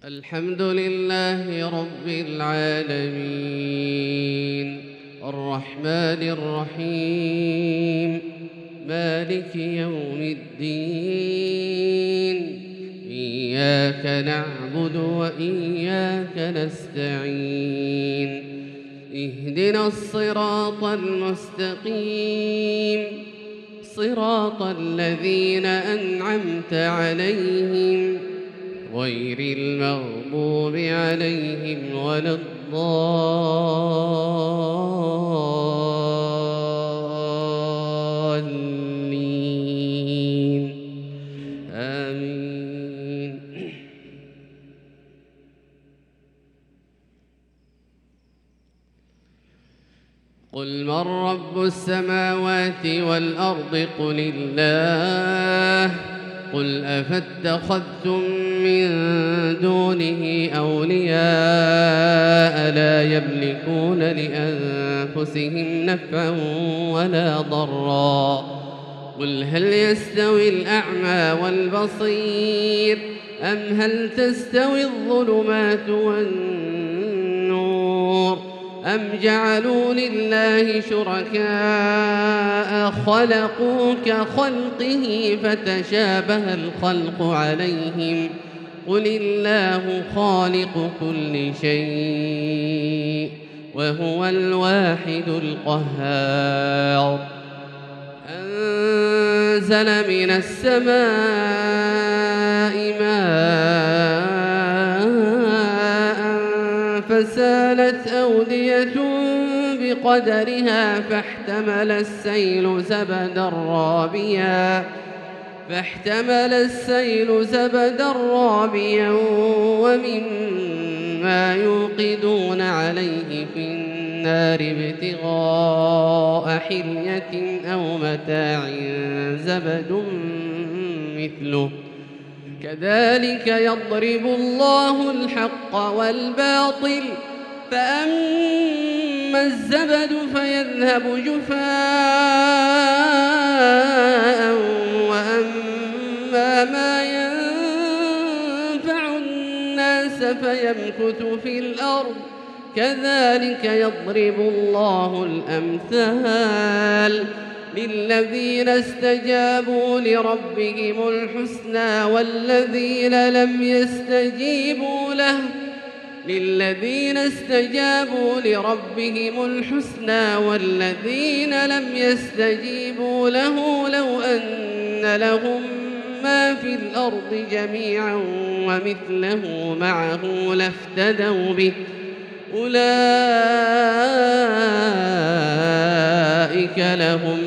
الحمد لله رب العالمين الرحمن الرحيم مالك يوم الدين إياك نعبد وإياك نستعين اهدنا الصراط المستقيم صراط الذين أنعمت عليهم غير المغضوب عليهم ولا الضالين آمين. قل من رب السماوات والأرض قل الله قل أفاتخذتم من دونه أولياء لا يملكون لأنفسهم نفعا ولا ضرا قل هل يستوي الأعمى والبصير أم هل تستوي الظلمات والنور أم جعلوا لله شركاء خلقوا كخلقه فتشابه الخلق عليهم قل الله خالق كل شيء وهو الواحد القهار أنزل من السماء ماء فسالت أودية بقدرها فاحتمل السيل زبدا رابيا ومما يوقدون عليه في النار ابتغاء حلية أو متاع زبد مثله كذلك يضرب الله الحق والباطل فأما الزبد فيذهب جفاء وأما ما ينفع الناس فيمكث في الأرض كذلك يضرب الله الأمثال للذين استجابوا لربهم الحسنى والذين لم يستجيبوا له لو أن لهم ما في الأرض جميعا ومثله معه لافتدوا به أولئك لهم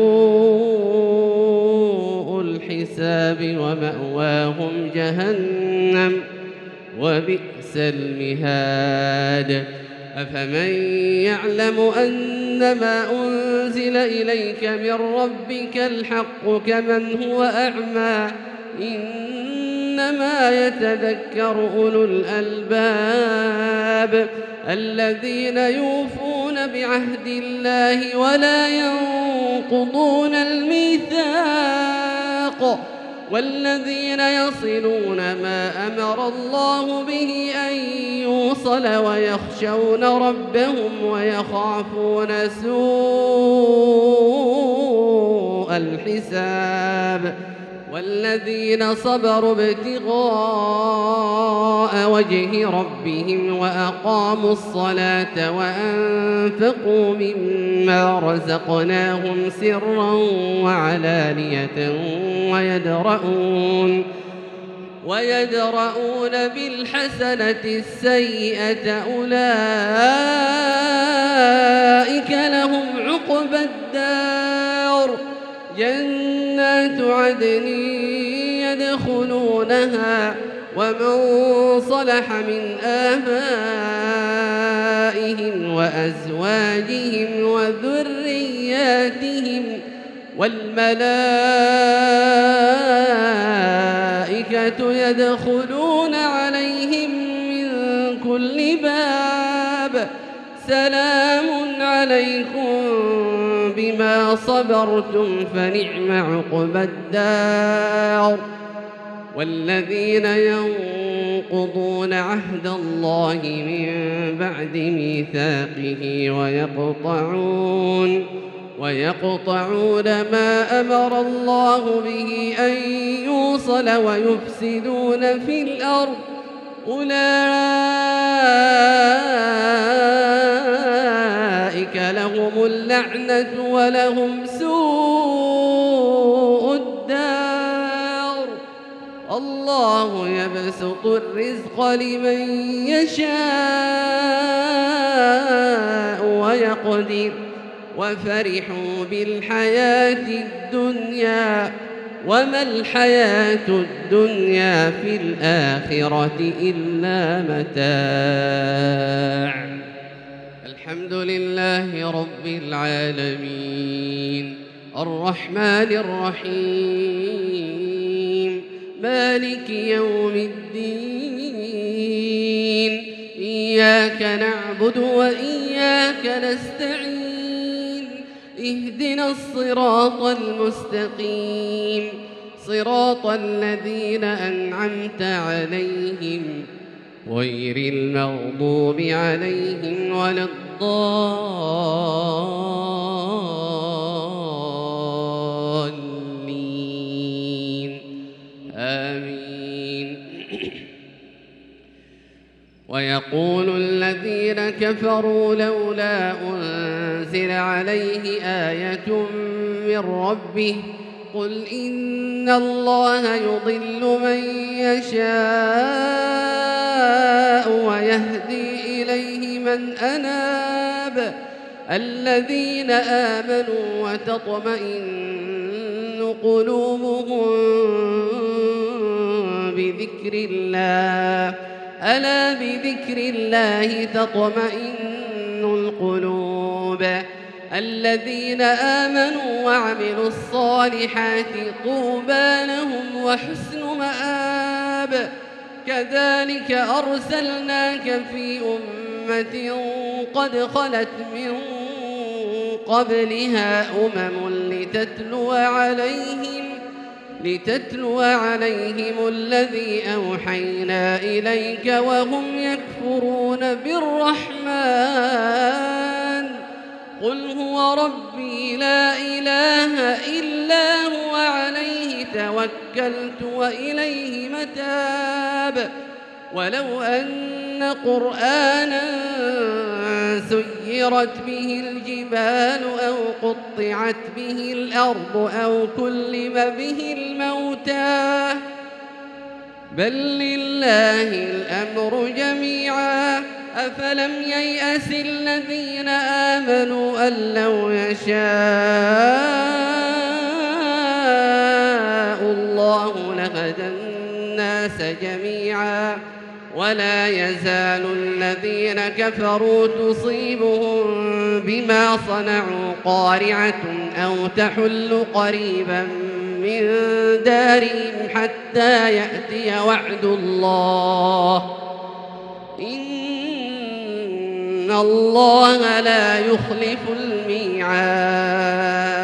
سوء الحساب ومأواهم جهنم وبئس المهاد أفمن يعلم أنما أنزل إليك من ربك الحق كمن هو أعمى إنما يتذكر أولو الألباب الذين يوفون بعهد الله ولا ينقضون الميثاق والذين يصلون ما أمر الله به أن يوصل ويخشون ربهم ويخافون سوء الحساب والذين صبروا ابتغاء وجه ربهم وأقاموا الصلاة وأنفقوا مما رزقناهم سرا وعلانية ويدرؤون بالحسنة السيئة أولئك لهم عقبى الدار جنات عدن يدخلونها ومن صلح من آبائهم وأزواجهم وذرياتهم والملائكة يدخلون عليهم من كل باب سلام عليكم بما صبرتم فنعم عقبى الدار والذين ينقضون عهد الله من بعد ميثاقه ويقطعون ما أمر الله به أن يوصل ويفسدون في الأرض أولئك لهم اللعنة ولهم سوء الدار. الله يبسط الرزق لمن يشاء ويقدر وفرحوا بالحياة الدنيا وما الحياة الدنيا في الآخرة إلا متاع. الحمد لله رب العالمين الرحمن الرحيم مالك يوم الدين إياك نعبد وإياك نستعين اهدنا الصراط المستقيم صراط الذين أنعمت عليهم غير المغضوب عليهم ولا الضالين آمين. ويقول الذين كفروا لولا أنزل عليه آية من ربه قل إن الله يضل من يشاء ويهدي إليه من أناب الذين آمنوا وتطمئن قلوبهم بذكر الله ألا بذكر الله تطمئن القلوب الذين آمنوا وعملوا الصالحات طوبى لهم وحسن مآب. كذلك أرسلناك في أمة قد خلت من قبلها لتتلو عليهم الذي أوحينا إليك وهم يكفرون بالرحمن قل هو ربي لا إله إلا هو عليه توكلت وإليه متاب. ولو أن قرآنا سيرت به الجبال أو قطعت به الأرض أو كلم به الموتى بل لله الأمر جميعا أفلم ييأس الذين آمنوا أن لو يشاء الله لهدى الناس جميعا ولا يزال الذين كفروا تصيبهم بما صنعوا قارعة أو تحل قريبا من دارهم حتى يأتي وعد الله إن الله لا يخلف الميعاد.